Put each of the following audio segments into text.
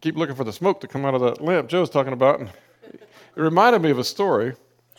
keep looking for the smoke to come out of that lamp Joe's talking about. And it reminded me of a story.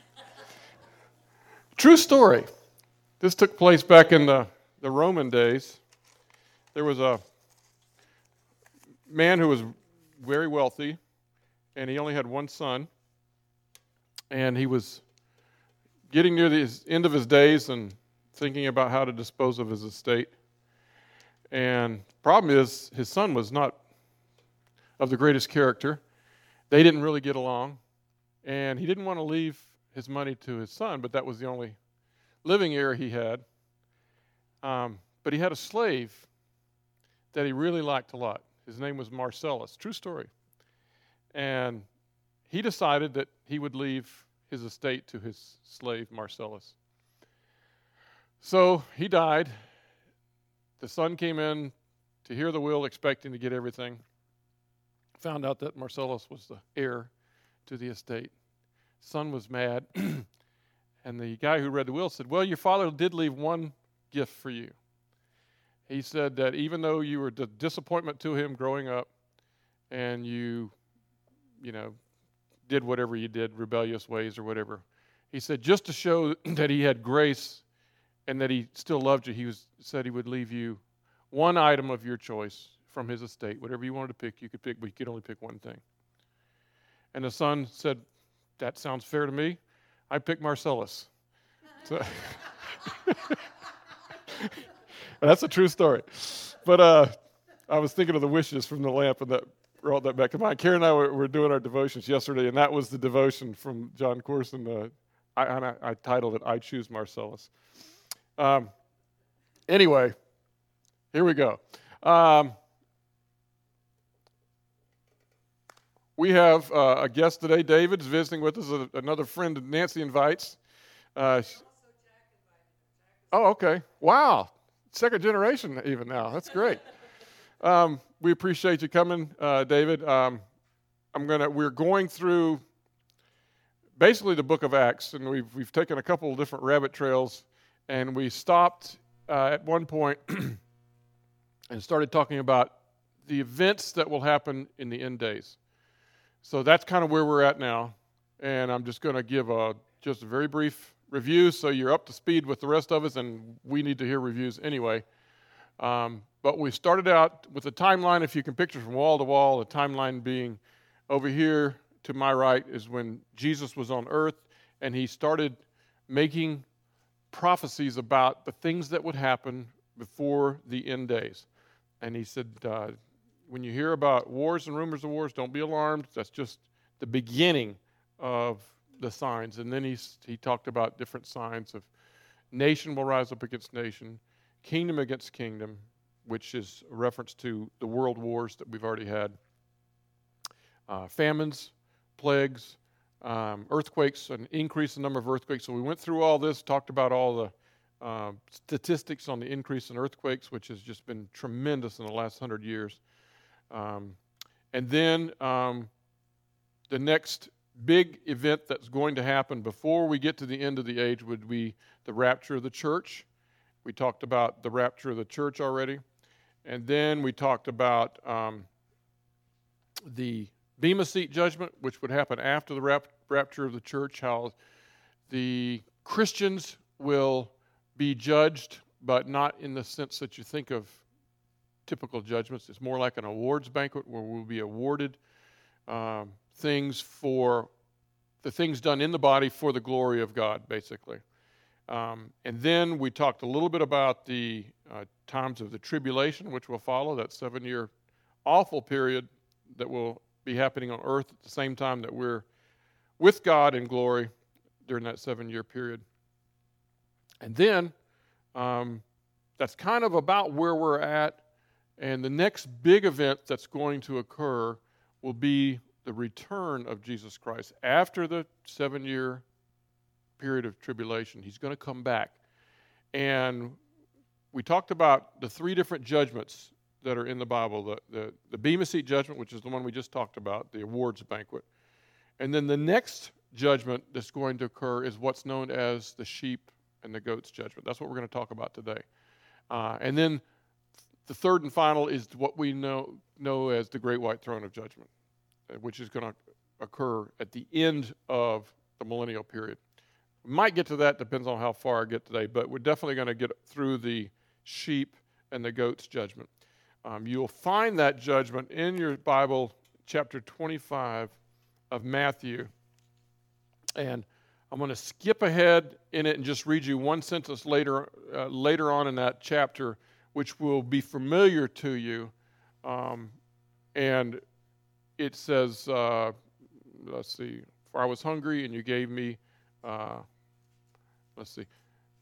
True story. This took place back in the Roman days. There was a man who was very wealthy, and he only had one son. And he was getting near the end of his days and thinking about how to dispose of his estate. And the problem is, his son was not of the greatest character. They didn't really get along. And he didn't want to leave his money to his son, but that was the only living heir he had. But he had a slave that he really liked a lot. His name was Marcellus. True story. And he decided that he would leave his estate to his slave, Marcellus. So he died. The son came in to hear the will, expecting to get everything. Found out that Marcellus was the heir to the estate. Son was mad. And the guy who read the will said, well, your father did leave one gift for you. He said that even though you were the disappointment to him growing up, and you did whatever you did, rebellious ways or whatever, he said just to show that he had grace and that he still loved you, said he would leave you one item of your choice from his estate. Whatever you wanted to pick, you could pick, but you could only pick one thing. And the son said, that sounds fair to me. I picked Marcellus. So that's a true story. But I was thinking of the wishes from the lamp, and that brought that back to mind. Karen and I were doing our devotions yesterday, and that was the devotion from John Corson. I titled it, I Choose Marcellus. Anyway, here we go. We have a guest today. David is visiting with us, another friend that Nancy invites. Oh, okay. Wow. Second generation even now. That's great. We appreciate you coming, David. We're going through basically the book of Acts, and we've taken a couple of different rabbit trails, and we stopped at one point and started talking about the events that will happen in the end days. So that's kind of where we're at now, and I'm just going to give just a very brief review so you're up to speed with the rest of us, and we need to hear reviews anyway. But we started out with a timeline, if you can picture from wall to wall, the timeline being over here to my right is when Jesus was on earth, and he started making prophecies about the things that would happen before the end days. And he said, when you hear about wars and rumors of wars, don't be alarmed. That's just the beginning of the signs. And then he talked about different signs of nation will rise up against nation, kingdom against kingdom, which is a reference to the world wars that we've already had, famines, plagues, earthquakes, an increase in the number of earthquakes. So we went through all this, talked about all the statistics on the increase in earthquakes, which has just been tremendous in the last 100 years. And then the next big event that's going to happen before we get to the end of the age would be the rapture of the church. We talked about the rapture of the church already. And then we talked about the Bema Seat judgment, which would happen after the rapture of the church, how the Christians will be judged, but not in the sense that you think of typical judgments. It's more like an awards banquet where we'll be awarded things for the things done in the body for the glory of God, basically. And then we talked a little bit about the times of the tribulation, which will follow, that 7-year awful period that will be happening on earth at the same time that we're with God in glory during that 7-year period. And then that's kind of about where we're at. And the next big event that's going to occur will be the return of Jesus Christ. After the 7-year period of tribulation, he's going to come back. And we talked about the 3 different judgments that are in the Bible. The Bema Seat judgment, which is the one we just talked about, the awards banquet. And then the next judgment that's going to occur is what's known as the sheep and the goats judgment. That's what we're going to talk about today. And then the third and final is what we know as the Great White Throne of Judgment, which is going to occur at the end of the millennial period. We might get to that, depends on how far I get today, but we're definitely going to get through the sheep and the goats judgment. You'll find that judgment in your Bible, chapter 25 of Matthew. And I'm going to skip ahead in it and just read you one sentence later on in that chapter, which will be familiar to you. And it says, let's see, for I was hungry and you gave me, let's see.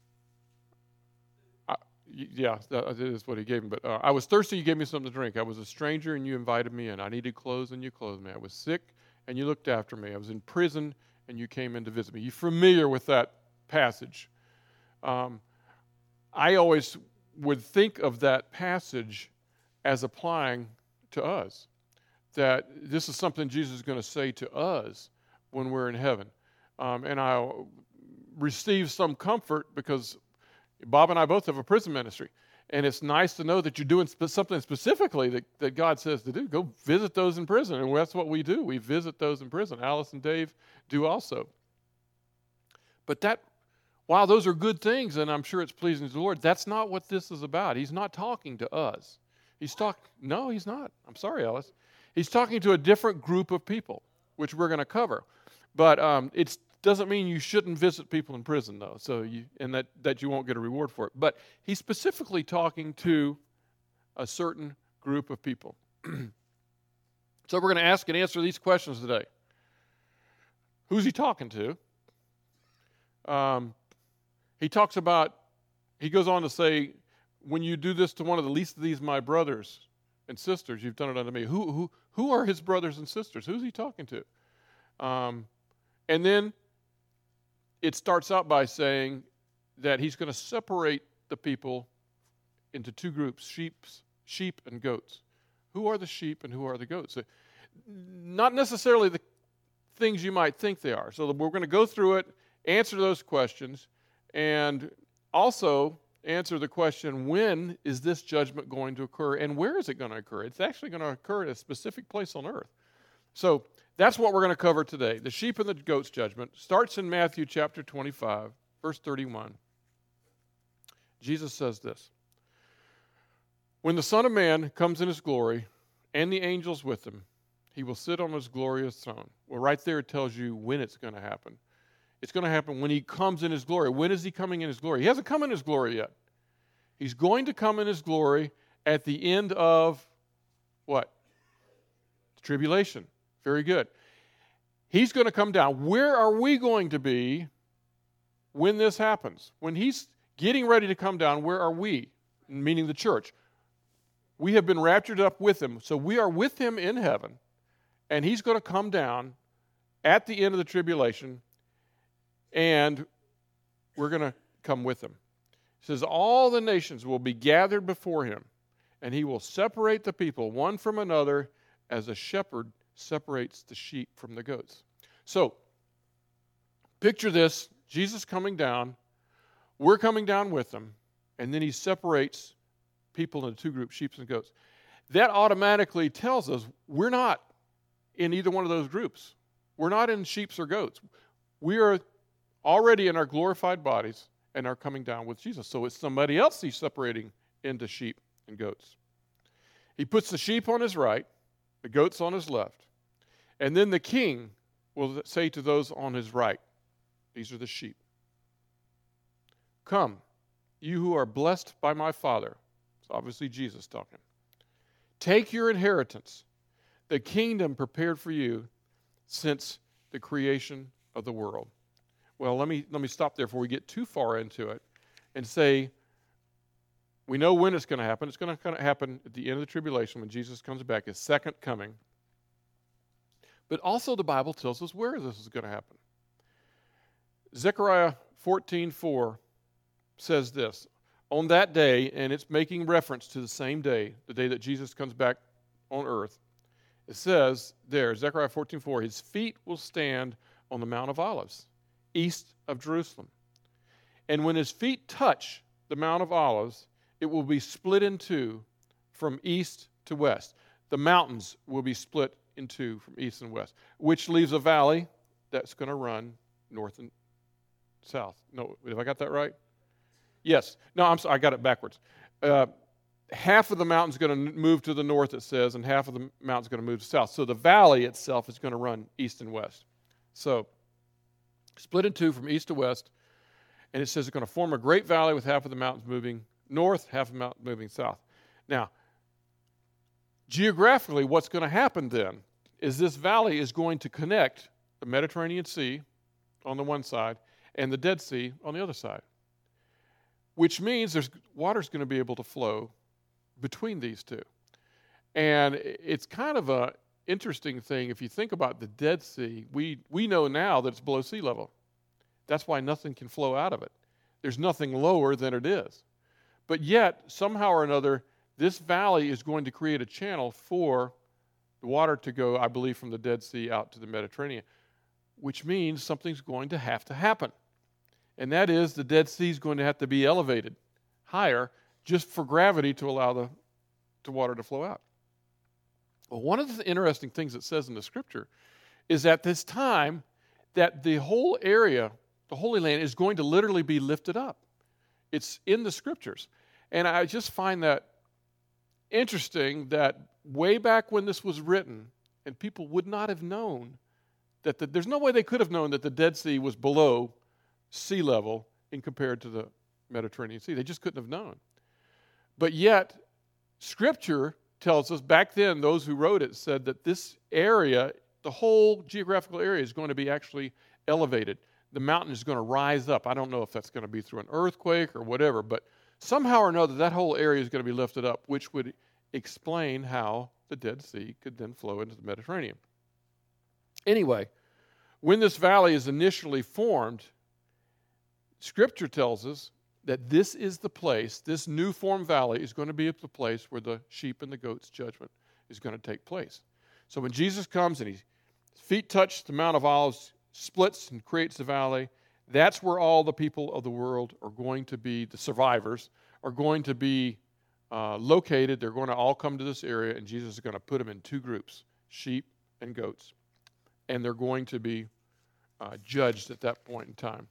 Yeah, that is what he gave me. But I was thirsty, you gave me something to drink. I was a stranger, and you invited me in. I needed clothes, and you clothed me. I was sick, and you looked after me. I was in prison, and you came in to visit me. You're familiar with that passage. I always would think of that passage as applying to us, that this is something Jesus is going to say to us when we're in heaven. And I receive some comfort because Bob and I both have a prison ministry, and it's nice to know that you're doing something specifically that God says to do. Go visit those in prison, and that's what we do. We visit those in prison. Alice and Dave do also. But while those are good things, and I'm sure it's pleasing to the Lord, that's not what this is about. He's not talking to us. No, he's not. I'm sorry, Alice. He's talking to a different group of people, which we're going to cover. But it doesn't mean you shouldn't visit people in prison, though, and that you won't get a reward for it. But he's specifically talking to a certain group of people. So we're going to ask and answer these questions today. Who's he talking to? He goes on to say, when you do this to one of the least of these my brothers and sisters, you've done it unto me. Who are his brothers and sisters? Who's he talking to? And then it starts out by saying that he's going to separate the people into two groups, sheep and goats. Who are the sheep and who are the goats? Not necessarily the things you might think they are. So we're going to go through it, answer those questions, and also answer the question, when is this judgment going to occur and where is it going to occur? It's actually going to occur at a specific place on earth. So that's what we're going to cover today. The sheep and the goats judgment starts in Matthew chapter 25, verse 31. Jesus says this, when the Son of Man comes in his glory and the angels with him, he will sit on his glorious throne. Well, right there it tells you when it's going to happen. It's going to happen when he comes in his glory. When is he coming in his glory? He hasn't come in his glory yet. He's going to come in his glory at the end of what? The tribulation. Very good. He's going to come down. Where are we going to be when this happens? When he's getting ready to come down, where are we? Meaning the church. We have been raptured up with him, so we are with him in heaven, and he's going to come down at the end of the tribulation, and we're going to come with him. It says, all the nations will be gathered before him, and he will separate the people one from another as a shepherd separates the sheep from the goats. So, picture this, Jesus coming down, we're coming down with him, and then he separates people into two groups, sheep and goats. That automatically tells us we're not in either one of those groups. We're not in sheep or goats. We are already in our glorified bodies and are coming down with Jesus. So it's somebody else he's separating into sheep and goats. He puts the sheep on his right, the goats on his left. And then the king will say to those on his right, these are the sheep, come, you who are blessed by my Father. It's obviously Jesus talking. Take your inheritance, the kingdom prepared for you since the creation of the world. Well, let me stop there before we get too far into it and say, we know when it's going to happen. It's going to happen at the end of the tribulation when Jesus comes back, his second coming. But also the Bible tells us where this is going to happen. Zechariah 14:4 says this, on that day, and it's making reference to the same day, the day that Jesus comes back on earth. It says there, Zechariah 14:4, his feet will stand on the Mount of Olives, east of Jerusalem. And when his feet touch the Mount of Olives, it will be split in two from east to west. The mountains will be split in two from east and west, which leaves a valley that's going to run north and south. No, have I got that right? Yes. No, I'm sorry, I got it backwards. Half of the mountain's going to move to the north, it says, and half of the mountain's going to move to south. So the valley itself is going to run east and west. So split in two from east to west, and it says it's going to form a great valley with half of the mountains moving north, half of the mountains moving south. Now, geographically, what's going to happen then is this valley is going to connect the Mediterranean Sea on the one side and the Dead Sea on the other side, which means water's going to be able to flow between these two. And it's kind of a interesting thing. If you think about the Dead Sea, we know now that it's below sea level. That's why nothing can flow out of it. There's nothing lower than it is. But yet, somehow or another, this valley is going to create a channel for the water to go, I believe, from the Dead Sea out to the Mediterranean, which means something's going to have to happen. And that is the Dead Sea is going to have to be elevated higher just for gravity to allow the water to flow out. Well, one of the interesting things it says in the Scripture is at this time that the whole area, the Holy Land, is going to literally be lifted up. It's in the Scriptures. And I just find that interesting that way back when this was written, and people would not have known that there's no way they could have known that the Dead Sea was below sea level in compared to the Mediterranean Sea. They just couldn't have known. But yet, Scripture tells us, back then, those who wrote it said that this area, the whole geographical area, is going to be actually elevated. The mountain is going to rise up. I don't know if that's going to be through an earthquake or whatever, but somehow or another, that whole area is going to be lifted up, which would explain how the Dead Sea could then flow into the Mediterranean. Anyway, when this valley is initially formed, Scripture tells us that this is the place, this new formed valley is going to be the place where the sheep and the goats' judgment is going to take place. So when Jesus comes and his feet touch the Mount of Olives, splits and creates the valley, that's where all the people of the world are going to be, the survivors, are going to be located. They're going to all come to this area, and Jesus is going to put them in two groups, sheep and goats. And they're going to be judged at that point in time.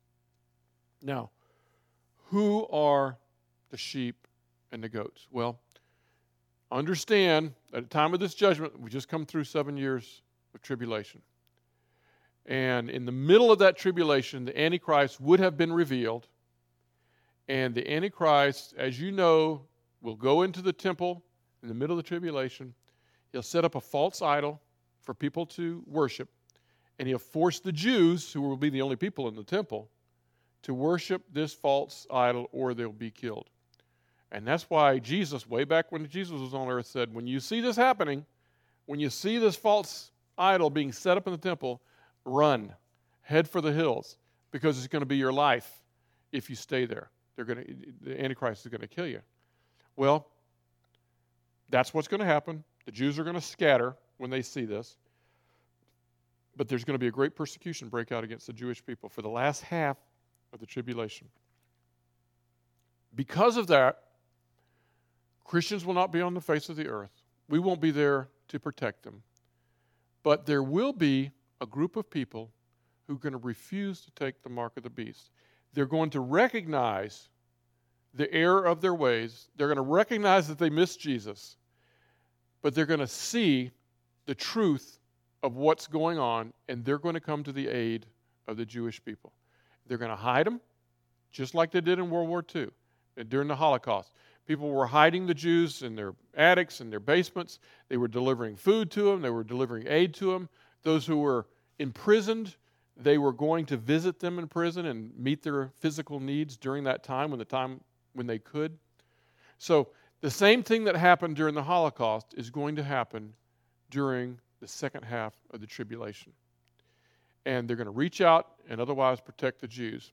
Now, who are the sheep and the goats? Well, understand at the time of this judgment, we just come through 7 years of tribulation. And in the middle of that tribulation, the Antichrist would have been revealed. And the Antichrist, as you know, will go into the temple in the middle of the tribulation. He'll set up a false idol for people to worship. And he'll force the Jews, who will be the only people in the temple, to worship this false idol or they'll be killed. And that's why Jesus, way back when Jesus was on earth, said, when you see this happening, when you see this false idol being set up in the temple, run, head for the hills, because it's going to be your life if you stay there. The Antichrist is going to kill you. Well, that's what's going to happen. The Jews are going to scatter when they see this. But there's going to be a great persecution break out against the Jewish people for the last half of the tribulation. Because of that, Christians will not be on the face of the earth. We won't be there to protect them. But there will be a group of people who are going to refuse to take the mark of the beast. They're going to recognize the error of their ways. They're going to recognize that they missed Jesus. But they're going to see the truth of what's going on, and they're going to come to the aid of the Jewish people. They're going to hide them, just like they did in World War II and during the Holocaust. People were hiding the Jews in their attics and their basements. They were delivering food to them. They were delivering aid to them. Those who were imprisoned, they were going to visit them in prison and meet their physical needs during that time when they could. So the same thing that happened during the Holocaust is going to happen during the second half of the tribulation. And they're going to reach out and otherwise protect the Jews.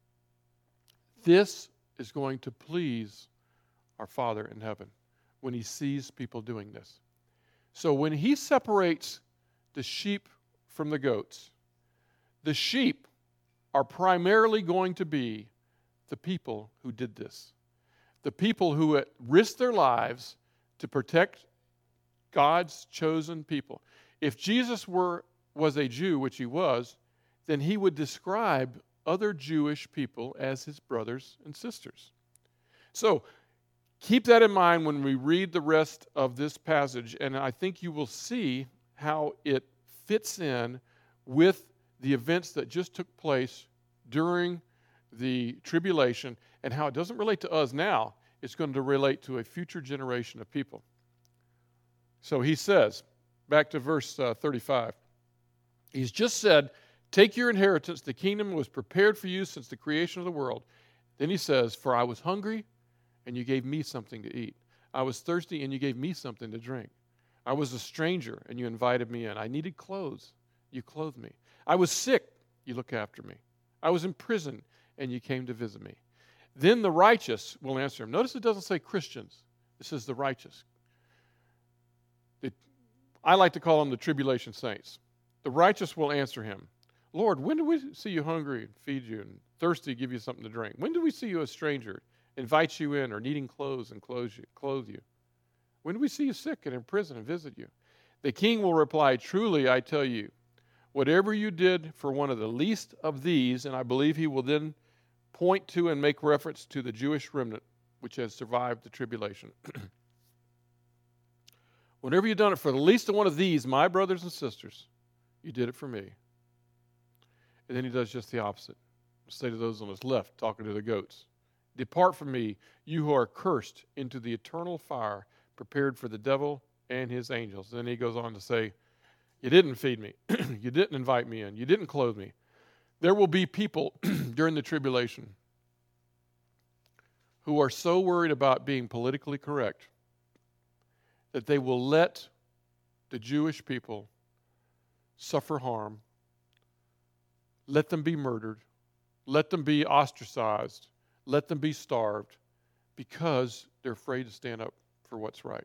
This is going to please our Father in heaven when he sees people doing this. So when he separates the sheep from the goats, the sheep are primarily going to be the people who did this. The people who risked their lives to protect God's chosen people. If Jesus was a Jew, which he was, then he would describe other Jewish people as his brothers and sisters. So keep that in mind when we read the rest of this passage, and I think you will see how it fits in with the events that just took place during the tribulation and how it doesn't relate to us now. It's going to relate to a future generation of people. So he says, back to verse 35, he's just said, take your inheritance. The kingdom was prepared for you since the creation of the world. Then he says, for I was hungry, and you gave me something to eat. I was thirsty, and you gave me something to drink. I was a stranger, and you invited me in. I needed clothes. You clothed me. I was sick. You looked after me. I was in prison, and you came to visit me. Then the righteous will answer him. Notice it doesn't say Christians. It says the righteous. I like to call them the tribulation saints. The righteous will answer him, Lord, when did we see you hungry and feed you, and thirsty, give you something to drink? When did we see you a stranger, invite you in, or needing clothes and clothe you? When did we see you sick and in prison and visit you? The king will reply, truly, I tell you, whatever you did for one of the least of these, and I believe he will then point to and make reference to the Jewish remnant which has survived the tribulation. Whenever you've done it for the least of one of these, my brothers and sisters, you did it for me. And then he does just the opposite. Say to those on his left, talking to the goats, depart from me, you who are cursed, into the eternal fire prepared for the devil and his angels. Then he goes on to say, you didn't feed me. You didn't invite me in. You didn't clothe me. There will be people during the tribulation who are so worried about being politically correct that they will let the Jewish people suffer harm, let them be murdered, let them be ostracized, let them be starved, because they're afraid to stand up for what's right.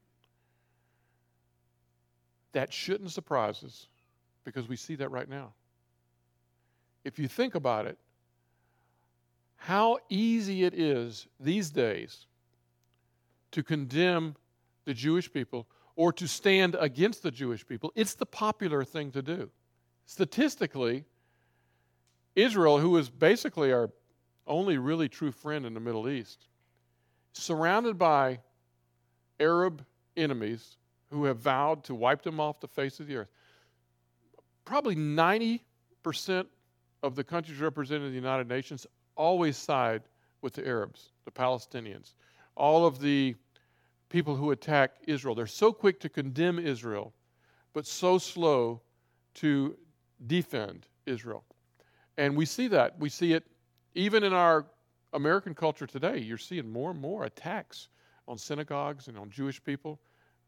That shouldn't surprise us, because we see that right now. If you think about it, how easy it is these days to condemn the Jewish people or to stand against the Jewish people. It's the popular thing to do. Statistically, Israel, who is basically our only really true friend in the Middle East, surrounded by Arab enemies who have vowed to wipe them off the face of the earth. Probably 90% of the countries represented in the United Nations always side with the Arabs, the Palestinians. All of the people who attack Israel, they're so quick to condemn Israel, but so slow to defend Israel. And we see that. We see it even in our American culture today. You're seeing more and more attacks on synagogues and on Jewish people.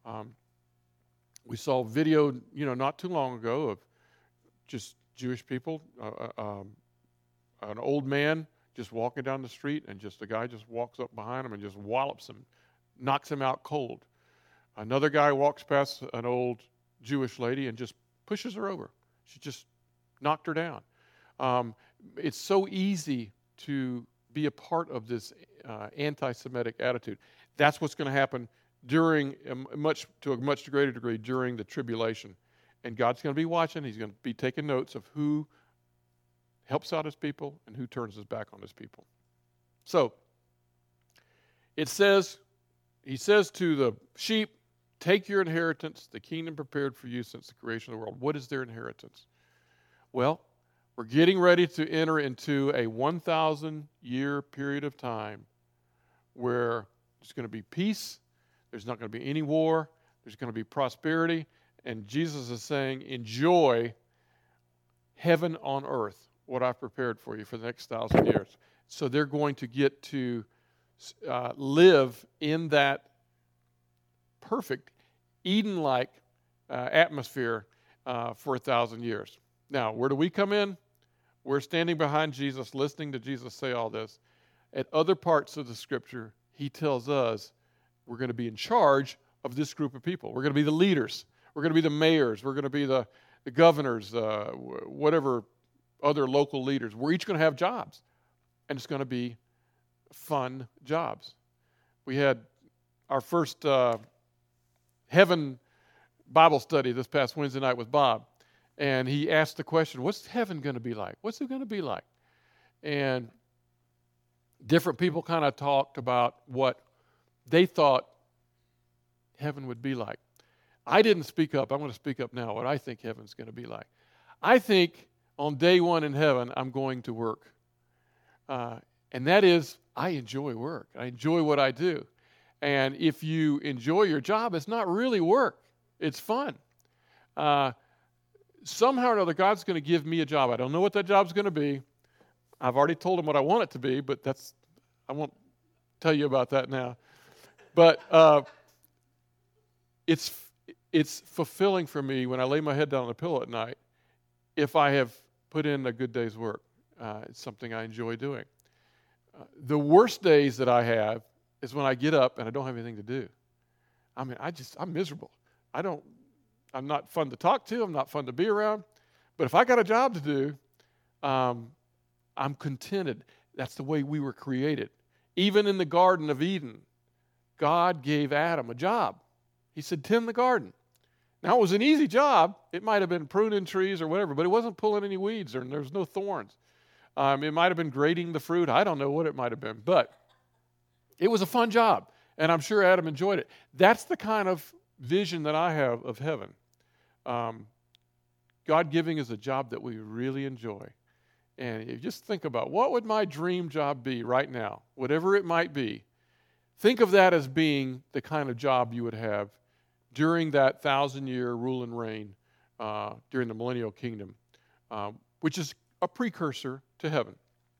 We saw video, not too long ago of just Jewish people, an old man just walking down the street, and just a guy just walks up behind him and just wallops him, knocks him out cold. Another guy walks past an old Jewish lady and just pushes her over. She just knocked her down. It's so easy to be a part of this anti-Semitic attitude. That's what's going to happen to a much greater degree during the tribulation. And God's going to be watching. He's going to be taking notes of who helps out his people and who turns his back on his people. So, he says to the sheep, take your inheritance, the kingdom prepared for you since the creation of the world. What is their inheritance? Well, we're getting ready to enter into a 1,000-year period of time where there's going to be peace, there's not going to be any war, there's going to be prosperity, and Jesus is saying, enjoy heaven on earth, what I've prepared for you for the next 1,000 years. So they're going to get to live in that perfect Eden-like atmosphere for 1,000 years. Now, where do we come in? We're standing behind Jesus, listening to Jesus say all this. At other parts of the Scripture, he tells us we're going to be in charge of this group of people. We're going to be the leaders. We're going to be the mayors. We're going to be the governors, whatever other local leaders. We're each going to have jobs, and it's going to be fun jobs. We had our first heaven Bible study this past Wednesday night with Bob, and he asked the question, what's heaven going to be like? What's it going to be like? And different people kind of talked about what they thought heaven would be like. I didn't speak up. I'm going to speak up now what I think heaven's going to be like. I think on day one in heaven, I'm going to work. And that is, I enjoy work. I enjoy what I do. And if you enjoy your job, it's not really work. It's fun. Somehow or another, God's going to give me a job. I don't know what that job's going to be. I've already told him what I want it to be, but I won't tell you about that now. But it's fulfilling for me when I lay my head down on the pillow at night if I have put in a good day's work. It's something I enjoy doing. The worst days that I have is when I get up and I don't have anything to do. I mean, I'm miserable. I'm not fun to talk to. I'm not fun to be around. But if I got a job to do, I'm contented. That's the way we were created. Even in the Garden of Eden, God gave Adam a job. He said, tend the garden. Now, it was an easy job. It might have been pruning trees or whatever, but it wasn't pulling any weeds or there was no thorns. It might have been grating the fruit. I don't know what it might have been, but it was a fun job, and I'm sure Adam enjoyed it. That's the kind of vision that I have of heaven. God-giving is a job that we really enjoy. And you just think about, what would my dream job be right now? Whatever it might be. Think of that as being the kind of job you would have during that 1,000-year rule and reign during the millennial kingdom, which is a precursor to heaven.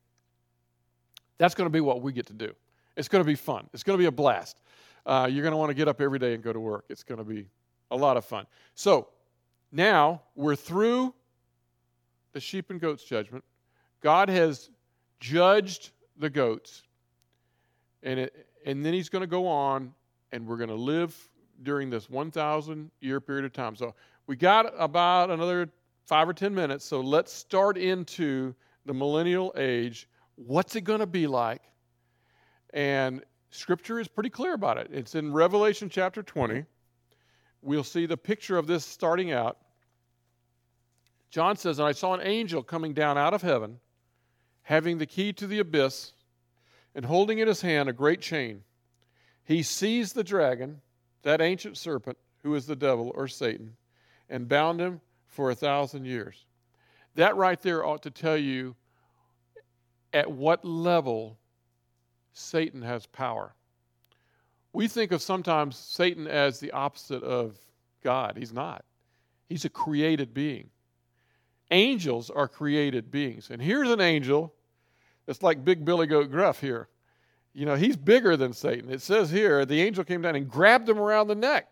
That's going to be what we get to do. It's going to be fun. It's going to be a blast. You're going to want to get up every day and go to work. It's going to be a lot of fun. So now we're through the sheep and goats judgment. God has judged the goats, and then he's going to go on, and we're going to live during this 1,000-year period of time. So we got about another 5 or 10 minutes, so let's start into the millennial age. What's it going to be like? And Scripture is pretty clear about it. It's in Revelation chapter 20. We'll see the picture of this starting out. John says, and I saw an angel coming down out of heaven, having the key to the abyss, and holding in his hand a great chain. He seized the dragon, that ancient serpent, who is the devil or Satan, and bound him for 1,000 years. That right there ought to tell you at what level Satan has power. We think of sometimes Satan as the opposite of God. He's not. He's a created being. Angels are created beings. And here's an angel that's like Big Billy Goat Gruff here. You know, he's bigger than Satan. It says here, the angel came down and grabbed him around the neck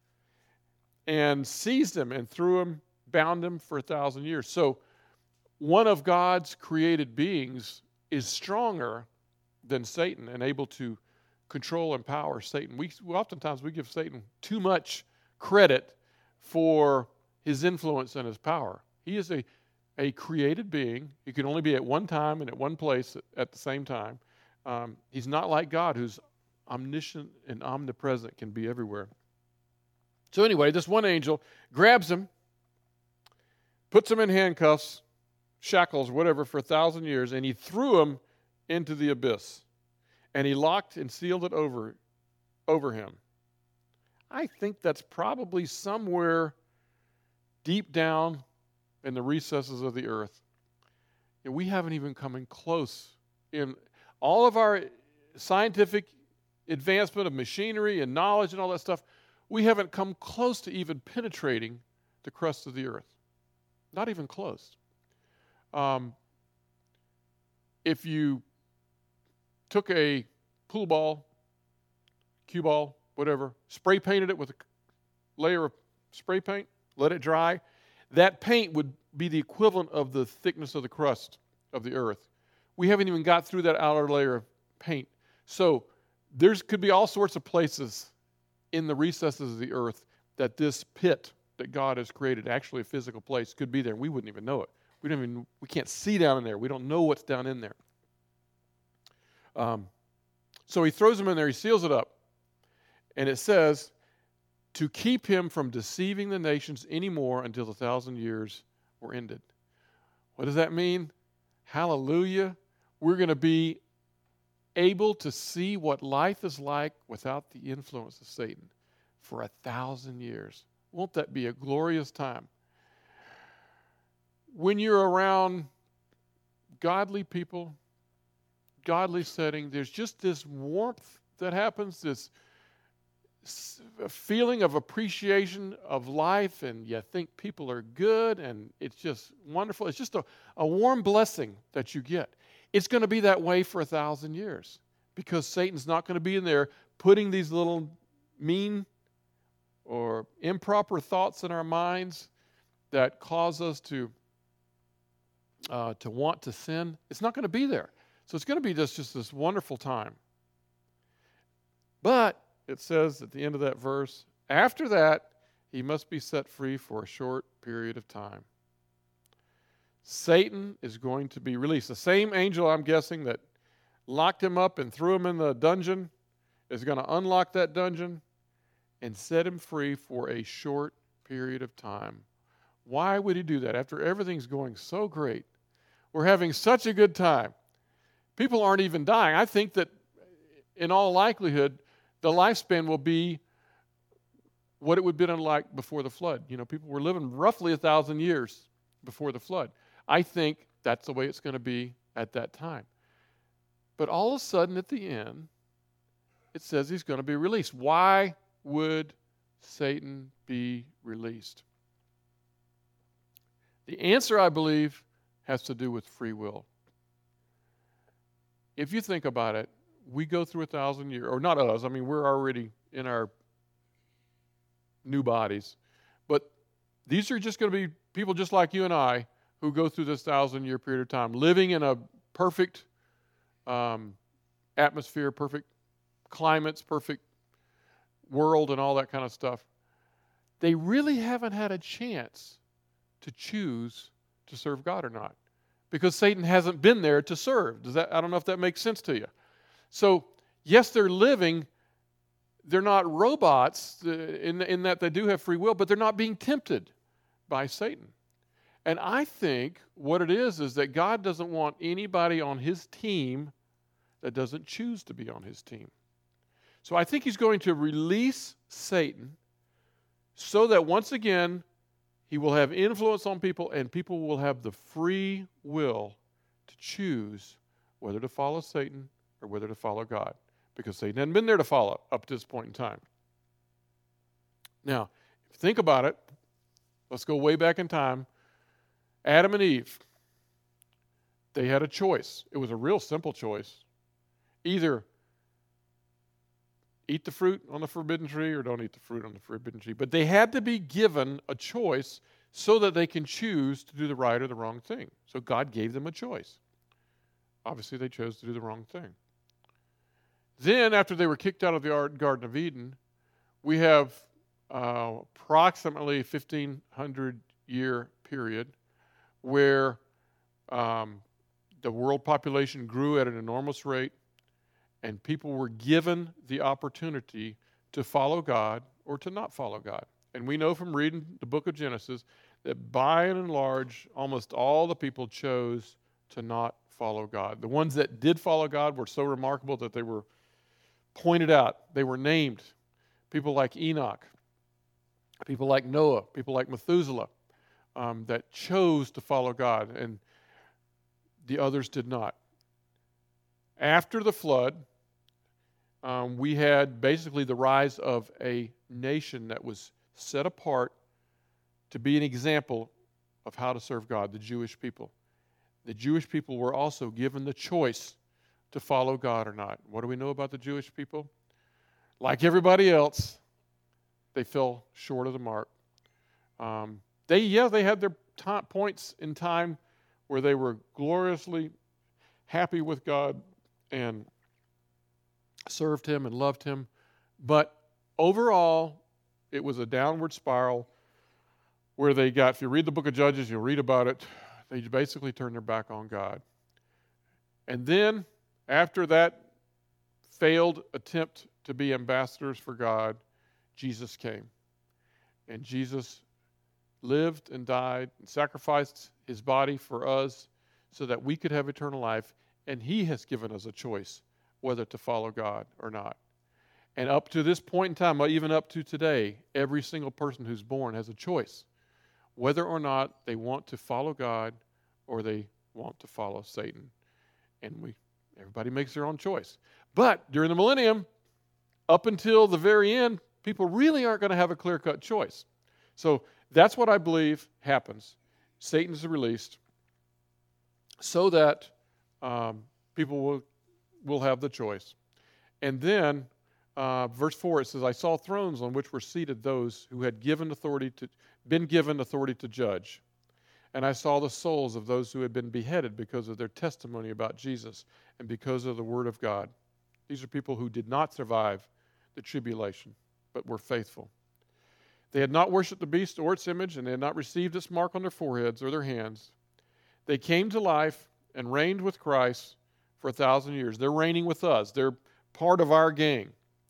and seized him and threw him, bound him for 1,000 years. So one of God's created beings is stronger than Satan and able to control and power Satan. Oftentimes we give Satan too much credit for his influence and his power. He is a created being. He can only be at one time and at one place at the same time. He's not like God, who's omniscient and omnipresent, can be everywhere. So anyway, this one angel grabs him, puts him in handcuffs, shackles, whatever, for 1,000 years, and he threw him into the abyss. And he locked and sealed it over him. I think that's probably somewhere deep down in the recesses of the earth. And we haven't even come in close in all of our scientific advancement of machinery and knowledge and all that stuff. We haven't come close to even penetrating the crust of the earth. Not even close. If you took a pool ball, cue ball, whatever, spray painted it with a layer of spray paint, let it dry, that paint would be the equivalent of the thickness of the crust of the earth. We haven't even got through that outer layer of paint. So there could be all sorts of places in the recesses of the earth that this pit that God has created, actually a physical place, could be there. We wouldn't even know it. We can't see down in there. We don't know what's down in there. So he throws him in there. He seals it up. And it says, to keep him from deceiving the nations anymore until the 1,000 years were ended. What does that mean? Hallelujah. We're going to be able to see what life is like without the influence of Satan for 1,000 years. Won't that be a glorious time? When you're around godly people, godly setting, there's just this warmth that happens, this feeling of appreciation of life, and you think people are good, and it's just wonderful. It's just a warm blessing that you get. It's going to be that way for 1,000 years because Satan's not going to be in there putting these little mean or improper thoughts in our minds that cause us to want to sin. It's not going to be there. So it's going to be just this wonderful time. But it says at the end of that verse, after that, he must be set free for a short period of time. Satan is going to be released. The same angel, I'm guessing, that locked him up and threw him in the dungeon is going to unlock that dungeon and set him free for a short period of time. Why would he do that after everything's going so great? We're having such a good time. People aren't even dying. I think that in all likelihood, the lifespan will be what it would have been like before the flood. You know, people were living roughly 1,000 years before the flood. I think that's the way it's going to be at that time. But all of a sudden at the end, it says he's going to be released. Why would Satan be released? The answer, I believe, has to do with free will. If you think about it, we go through 1,000 years, or not us, I mean, we're already in our new bodies. But these are just going to be people just like you and I who go through this 1,000-year period of time, living in a perfect atmosphere, perfect climates, perfect world, and all that kind of stuff. They really haven't had a chance to choose to serve God or not, because Satan hasn't been there to serve. I don't know if that makes sense to you. So, yes, they're living. They're not robots in that they do have free will, but they're not being tempted by Satan. And I think what it is that God doesn't want anybody on his team that doesn't choose to be on his team. So I think he's going to release Satan so that once again he will have influence on people, and people will have the free will to choose whether to follow Satan or whether to follow God, because Satan hadn't been there to follow up to this point in time. Now, if you think about it, let's go way back in time. Adam and Eve, they had a choice. It was a real simple choice. Either eat the fruit on the forbidden tree or don't eat the fruit on the forbidden tree. But they had to be given a choice so that they can choose to do the right or the wrong thing. So God gave them a choice. Obviously, they chose to do the wrong thing. Then, after they were kicked out of the Garden of Eden, we have approximately 1,500-year period where the world population grew at an enormous rate, and people were given the opportunity to follow God or to not follow God. And we know from reading the book of Genesis that by and large, almost all the people chose to not follow God. The ones that did follow God were so remarkable that they were pointed out. They were named. People like Enoch, people like Noah, people like Methuselah, that chose to follow God, and the others did not. After the flood, we had basically the rise of a nation that was set apart to be an example of how to serve God, the Jewish people. The Jewish people were also given the choice to follow God or not. What do we know about the Jewish people? Like everybody else, they fell short of the mark. They had their points in time where they were gloriously happy with God and served him and loved him. But overall, it was a downward spiral where they got, if you read the book of Judges, you'll read about it, they basically turned their back on God. And then, after that failed attempt to be ambassadors for God, Jesus came. And Jesus lived and died and sacrificed his body for us so that we could have eternal life. And he has given us a choice whether to follow God or not. And up to this point in time, even up to today, every single person who's born has a choice whether or not they want to follow God or they want to follow Satan. And everybody makes their own choice. But during the millennium, up until the very end, people really aren't going to have a clear-cut choice. So that's what I believe happens. Satan is released so that people will have the choice. And then, verse 4, it says, I saw thrones on which were seated those who had been given authority to judge. And I saw the souls of those who had been beheaded because of their testimony about Jesus and because of the word of God. These are people who did not survive the tribulation, but were faithful. They had not worshipped the beast or its image, and they had not received its mark on their foreheads or their hands. They came to life and reigned with Christ for 1,000 years. They're reigning with us. They're part of our gang.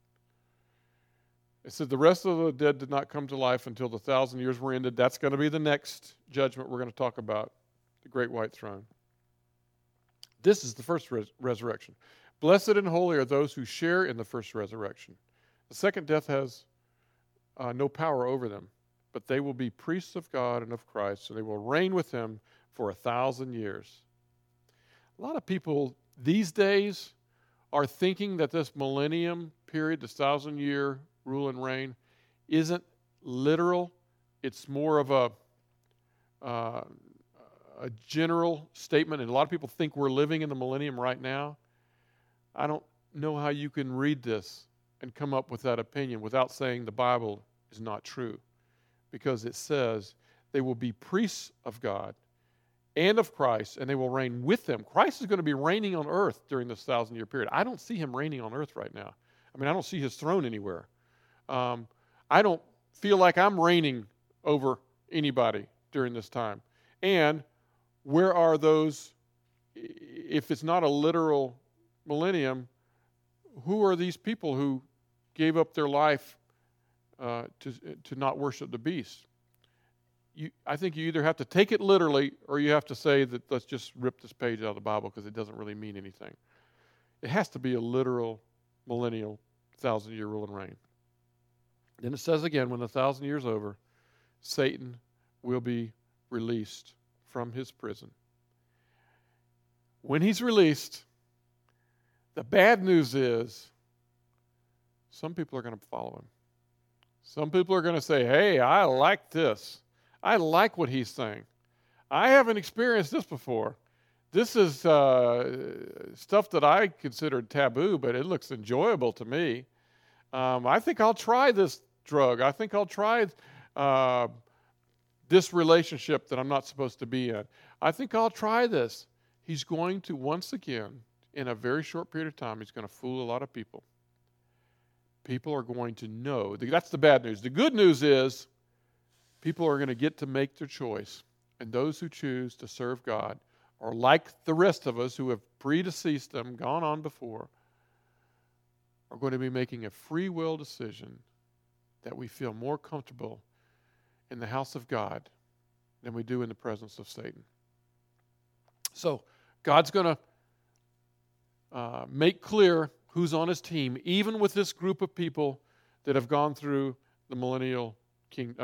It said the rest of the dead did not come to life until the 1,000 years were ended. That's going to be the next judgment we're going to talk about, the great white throne. This is the first resurrection. Blessed and holy are those who share in the first resurrection. The second death has no power over them, but they will be priests of God and of Christ, and they will reign with him for 1,000 years. A lot of people these days are thinking that this millennium period, this 1,000-year rule and reign, isn't literal. It's more of a general statement, and a lot of people think we're living in the millennium right now. I don't know how you can read this and come up with that opinion without saying the Bible is not true, because it says they will be priests of God and of Christ, and they will reign with them. Christ is going to be reigning on earth during this 1,000-year period. I don't see him reigning on earth right now. I mean, I don't see his throne anywhere. I don't feel like I'm reigning over anybody during this time. And where are those, if it's not a literal millennium, who are these people who gave up their life to not worship the beast? I think you either have to take it literally or you have to say that let's just rip this page out of the Bible because it doesn't really mean anything. It has to be a literal millennial 1,000-year rule and reign. Then it says again, when the 1,000 years over, Satan will be released from his prison. When he's released, the bad news is some people are going to follow him. Some people are going to say, hey, I like this. I like what he's saying. I haven't experienced this before. This is stuff that I considered taboo, but it looks enjoyable to me. I think I'll try this drug. I think I'll try this relationship that I'm not supposed to be in. I think I'll try this. He's going to, once again, in a very short period of time, he's going to fool a lot of people. People are going to know. That's the bad news. The good news is people are going to get to make their choice. And those who choose to serve God, or like the rest of us who have predeceased them, gone on before, are going to be making a free will decision that we feel more comfortable in the house of God than we do in the presence of Satan. So God's going to make clear who's on his team, even with this group of people that have gone through the millennial team.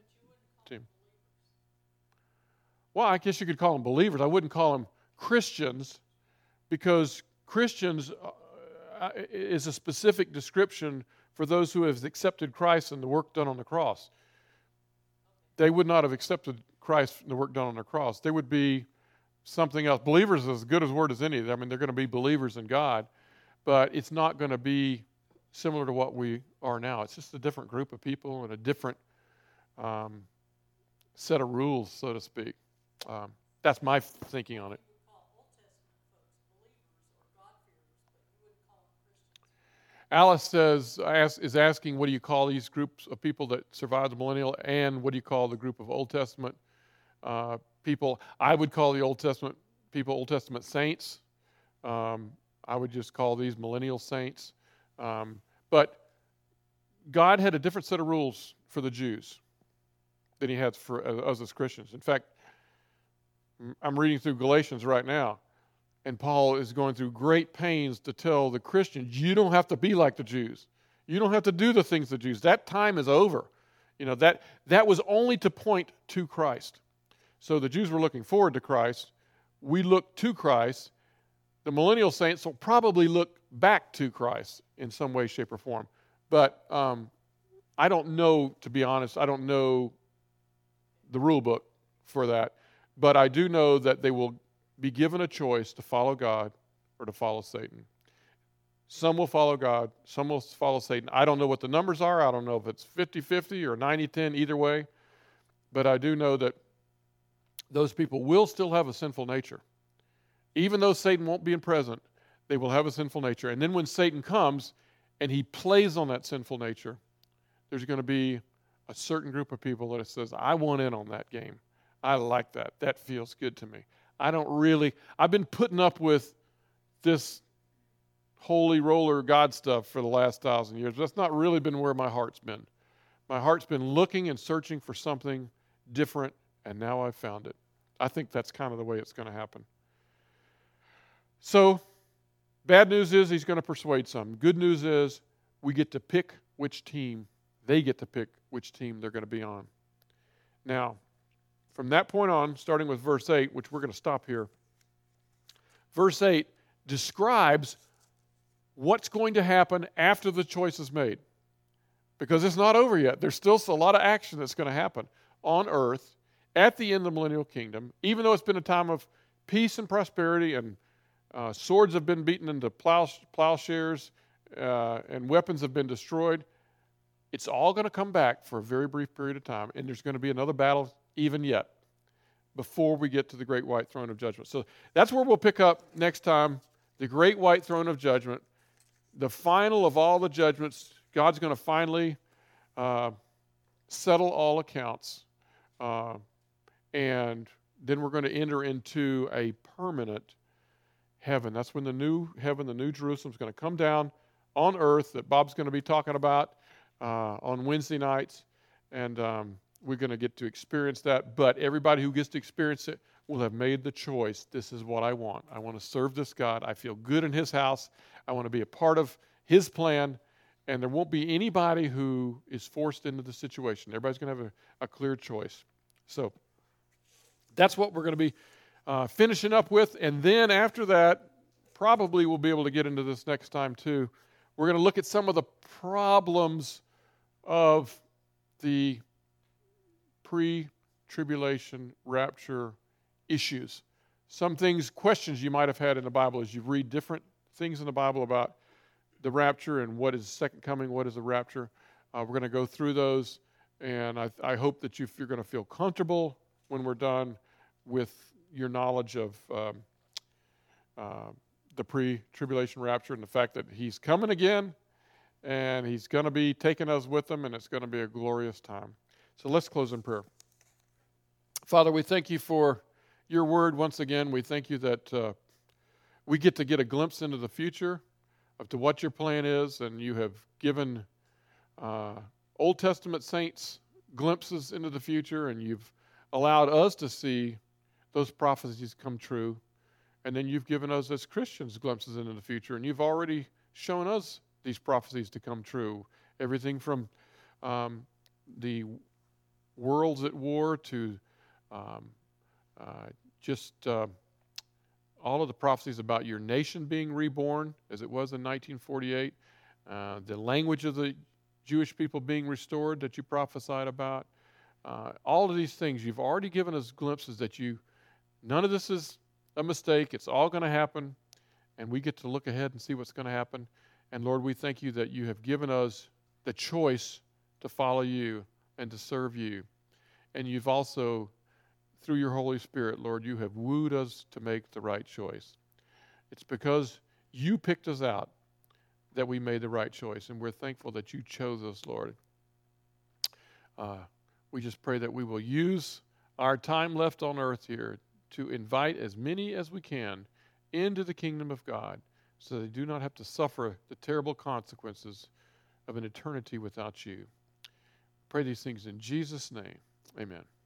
Well, I guess you could call them believers. I wouldn't call them Christians, because Christians is a specific description for those who have accepted Christ and the work done on the cross. They would not have accepted Christ and the work done on the cross. They would be something else. Believers is as good a word as any. I mean, they're going to be believers in God, but it's not going to be similar to what we are now. It's just a different group of people and a different set of rules, so to speak. That's my thinking on it. Alice is asking, what do you call these groups of people that survived the millennial, and what do you call the group of Old Testament people? I would call the Old Testament people Old Testament saints. I would just call these millennial saints. But God had a different set of rules for the Jews. than he has for us as Christians. In fact, I'm reading through Galatians right now, and Paul is going through great pains to tell the Christians, you don't have to be like the Jews. You don't have to do the things of the Jews. That time is over. That was only to point to Christ. So the Jews were looking forward to Christ. We look to Christ. The millennial saints will probably look back to Christ in some way, shape, or form. But I don't know, to be honest, I don't know the rule book for that. But I do know that they will be given a choice to follow God or to follow Satan. Some will follow God. Some will follow Satan. I don't know what the numbers are. I don't know if it's 50-50 or 90-10, either way. But I do know that those people will still have a sinful nature. Even though Satan won't be present, they will have a sinful nature. And then when Satan comes and he plays on that sinful nature, there's going to be a certain group of people that says, I want in on that game. I like that. That feels good to me. I've been putting up with this holy roller God stuff for the last 1,000 years. That's not really been where my heart's been. My heart's been looking and searching for something different, and now I've found it. I think that's kind of the way it's going to happen. So, bad news is he's going to persuade some. Good news is we get to pick which team. They get to pick which team they're going to be on. Now, from that point on, starting with verse 8, which we're going to stop here, verse 8 describes what's going to happen after the choice is made. Because it's not over yet. There's still a lot of action that's going to happen on earth at the end of the millennial kingdom, even though it's been a time of peace and prosperity, and swords have been beaten into plowshares, and weapons have been destroyed. It's all going to come back for a very brief period of time, and there's going to be another battle even yet before we get to the great white throne of judgment. So that's where we'll pick up next time, the great white throne of judgment, the final of all the judgments. God's going to finally settle all accounts, and then we're going to enter into a permanent heaven. That's when the new heaven, the new Jerusalem, is going to come down on earth that Bob's going to be talking about on Wednesday nights, and we're going to get to experience that. But everybody who gets to experience it will have made the choice. This is what I want. I want to serve this God. I feel good in his house. I want to be a part of his plan, and there won't be anybody who is forced into the situation. Everybody's going to have a clear choice. So that's what we're going to be finishing up with. And then after that, probably we'll be able to get into this next time too. We're going to look at some of the problems of the pre-tribulation rapture issues. Some things, questions you might have had in the Bible as you read different things in the Bible about the rapture and what is second coming, what is the rapture. We're going to go through those, and I hope that you're going to feel comfortable when we're done with your knowledge of the pre-tribulation rapture and the fact that he's coming again, and he's going to be taking us with him, and it's going to be a glorious time. So let's close in prayer. Father, we thank you for your word once again. We thank you that we get to get a glimpse into the future of to what your plan is, and you have given Old Testament saints glimpses into the future, and you've allowed us to see those prophecies come true. And then you've given us as Christians glimpses into the future, and you've already shown us these prophecies to come true. Everything from the world's at war to just all of the prophecies about your nation being reborn, as it was in 1948, the language of the Jewish people being restored that you prophesied about. All of these things, you've already given us glimpses that none of this is a mistake. It's all going to happen, and we get to look ahead and see what's going to happen. And Lord, we thank you that you have given us the choice to follow you and to serve you. And you've also, through your Holy Spirit, Lord, you have wooed us to make the right choice. It's because you picked us out that we made the right choice, and we're thankful that you chose us, Lord. We just pray that we will use our time left on earth here to invite as many as we can into the kingdom of God so they do not have to suffer the terrible consequences of an eternity without you. Pray these things in Jesus' name. Amen.